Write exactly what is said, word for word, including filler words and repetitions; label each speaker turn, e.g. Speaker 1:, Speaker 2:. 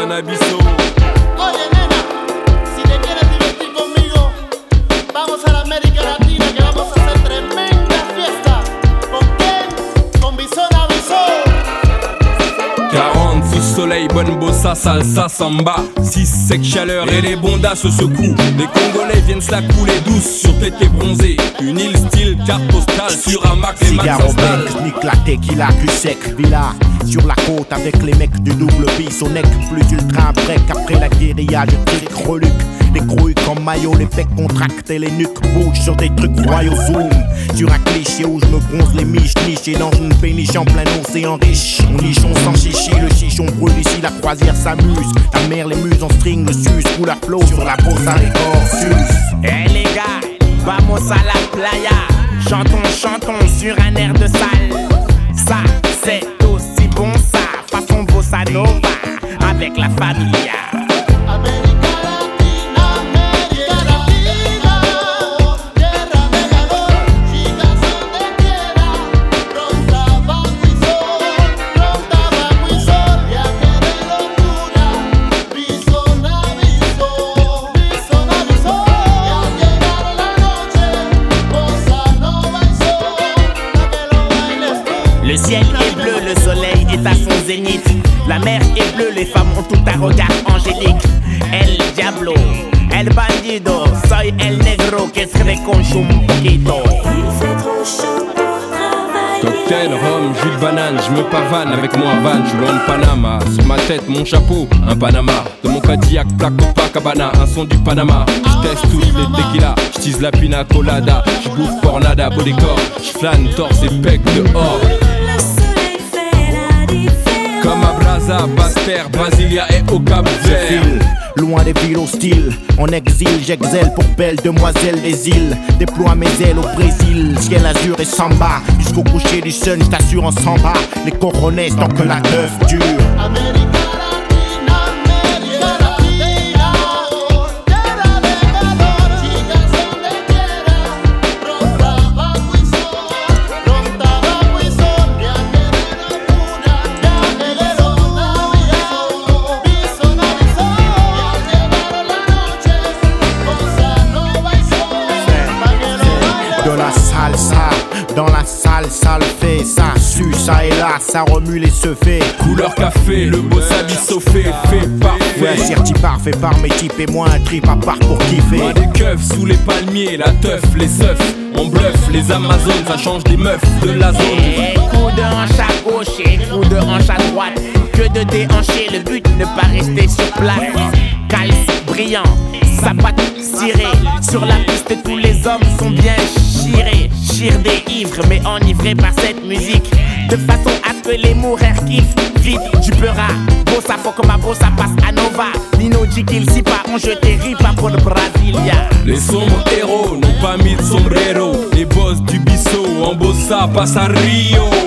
Speaker 1: Bison Abisso.
Speaker 2: Oye nena, si te quieres divertir conmigo, vamos a la América Latina que vamos a hacer tremenda fiesta. ¿Con quién? Con Bison Abisso.
Speaker 1: quarante sous soleil, bonne bossa, salsa, samba. six sec chaleur et les bondas se secouent. Les Congolais viennent se la couler douce sur tété bronzé. Une île style carte postale sur un Mac et Max s'installe.
Speaker 3: Nique la tequila, cul sec, villa sur la côte avec les mecs du double bis au neck. Plus ultra break après la guérilla, je clique reluque. Les grouilles comme maillot, les pecs contractés, les nuques bougent sur des trucs royaux zoom. Sur un cliché où je me bronze les miches nichées dans une péniche en plein océan riche. On nichon sans chichi, le chichon brûle ici, la croisière s'amuse. Ta mère les muses en string, le sus, coule à flot sur la bossa record sus.
Speaker 4: Eh les gars, vamos a la playa. Chantons, chantons sur un air de salle. Ça, c'est aussi bon ça, façon bossa nova avec la familia. Le ciel est bleu, le soleil est à son zénith. La mer est bleue, les femmes ont tout un regard angélique. El diablo, el bandido, soy el negro que se reconche un poquito.
Speaker 1: Cocktail, rhum, jus de banane, je me pavane avec mon Havane, je suis loin de Panama. Sur ma tête, mon chapeau, un Panama. De mon Cadillac, plaque Copacabana, un son du Panama. Je teste toutes les tequilas, je tease la pina colada. Je bouffe pornada, beau décor, je flâne, torse et pec dehors. Comme à Brazza, Basse-Terre, Brasilia et au Cap-Vert.
Speaker 3: Loin des villes hostiles, en exil, j'excelle pour belles demoiselles des îles. Déploie mes ailes au Brésil, ciel azur et samba. Jusqu'au coucher du sun, j't'assure en samba. Les coronets tant que la teuf dure. Dans la salle, ça le fait, ça sue, ça et là, ça remue les seufés.
Speaker 1: Couleur café, le boss Abisso fait, fait parfait.
Speaker 3: Ouais, cirti parfait par mes types et moi un trip à part pour kiffer.
Speaker 1: Moi des keufs sous les palmiers, la teuf, les seufs. On bluffe, les Amazones, ça change des meufs de la zone.
Speaker 4: Et coup de hanche à gauche et coup de hanche à droite. Que de déhancher, le but ne pas rester sur place. Calce brillant, sapate cirée. Sur la piste, tous les hommes sont bien chirés. Chire des ivres, mais enivrés par cette musique. De façon à ce que les moureurs kiffent. Vite, tu peuras. Bossa faut que ma bossa passe à Nova. Nino Jikil, si pas, on jeté ripa pour le Brasilia.
Speaker 1: Les sombres héros n'ont pas mis de sombrero. Les boss du Bisso en bossa passent à Rio.